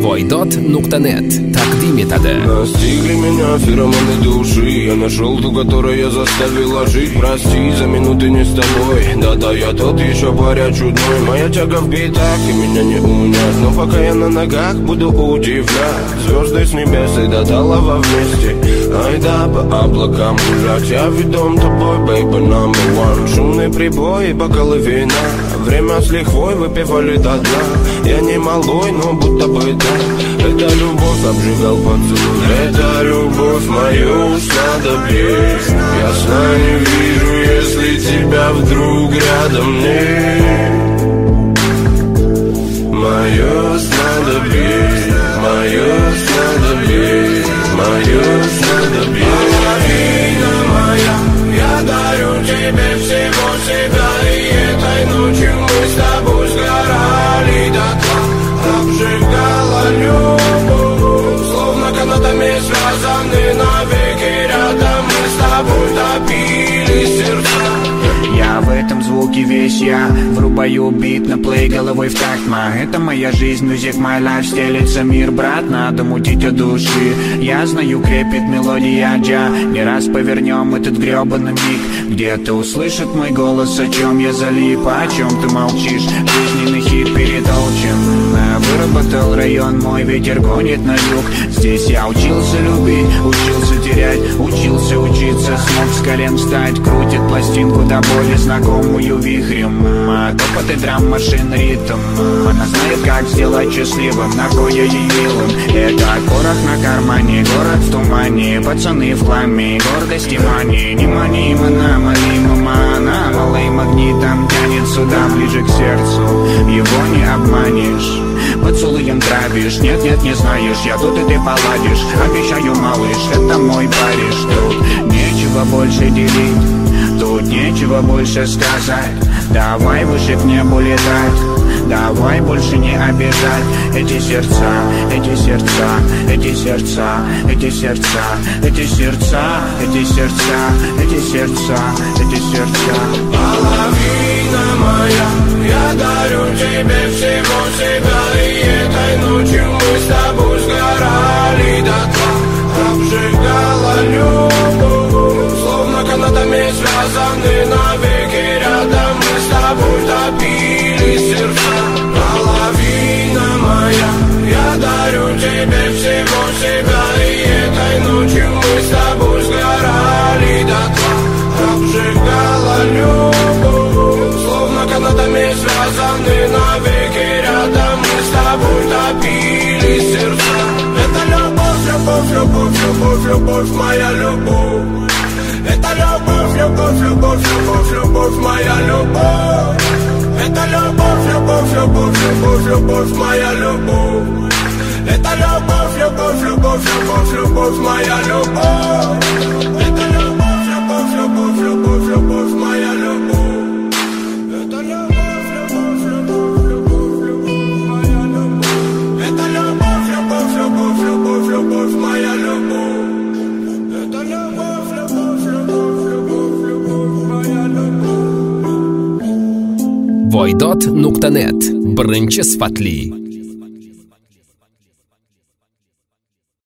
Voidot.net taqdim etadi. Настигли меня феромоны души. Я нашел ту, которую я заставила жить. Прости за минуты не с тобой. Да-да, я тот еще паря чудной. Моя тяга в битах, и меня не унять. Но пока я на ногах, буду удивлять. Звезды с небес и до талого вместе. Ай да, по облакам гулять. Я ведом тобой, baby number one. Шумные прибои, бокалы вина. Время с лихвой выпивали до дна. Я не малой, но будто бы да. Это любовь, обжигал поцелуй. Это любовь мою снадобье. Я сна не вижу, если тебя вдруг рядом нет. Мое снадобье, мое снадобье, мое снадобье. Половина моя, я дарю тебе всего себя. И этой ночью мы с тобой сгорали дотла. Обжигала любовь, словно канатами связаны навеки рядом. Мы с тобой топили сердца. Я в этом звуке весь я. Врубаю бит на плей головой в такт. Это моя жизнь, music my life. Стелится мир, брат, надо мутить от души. Я знаю, крепит мелодия джа. Не раз повернем этот гребаный миг. Где-то услышит мой голос, о чем я залип. О чем ты молчишь, жизненный хит перетолчен. Выработал район, мой ветер гонит на юг. Здесь я учился любить, учился терять, учился учиться. Смог с колен встать, крутит пластинку до боли, знакомую вихрем. Топоты драм, машин, ритм. Она знает, как сделать счастливым, напоя ей милым. Это порох на кармане, город в тумане. Пацаны в хламе, гордость и мани. Не мани, мана, мали, мама. Она малый магнитом тянет сюда, ближе к сердцу. Его не обманешь, поцелуем травишь. Нет, не знаешь, я тут и ты поладишь. Обещаю, малыш, это мой Париж. Тут нечего больше делить, тут нечего больше сказать. Давай выше к небу летать, давай больше не обижать. Эти сердца, эти сердца, эти сердца, эти сердца, эти сердца, эти сердца, эти сердца, эти сердца. Половина моя, я дарю тебе всего себя. И этой ночью мы с тобой сгорали дотла. Обжигала любовь, словно канатами связаны навеки рядом. Мы с тобой топили сердца. Половина моя, я дарю тебе всего себя. И этой ночью мы с тобой сгорали дотла. Обжигала любовь, словно канатами связаны навеки рядом. Мы с тобой топили сердца. Это любовь, любовь, любовь, любовь, любовь, моя любовь. Это любовь, любовь, любовь, любовь, любовь, моя любовь. Это любовь, любовь, любовь, любовь, любовь, моя любовь. Это любовь, любовь, любовь, любовь, любовь, моя любовь. Это любовь, любовь, любовь, любовь, любовь, моя любовь. Это любовь, любовь, любовь, любовь, любовь, моя любовь. Это любовь, любовь, любовь, любовь, любовь, моя любовь. Это любовь, любовь, любовь, любовь, любовь, моя любовь. Voidot.net. Birinchi sifatli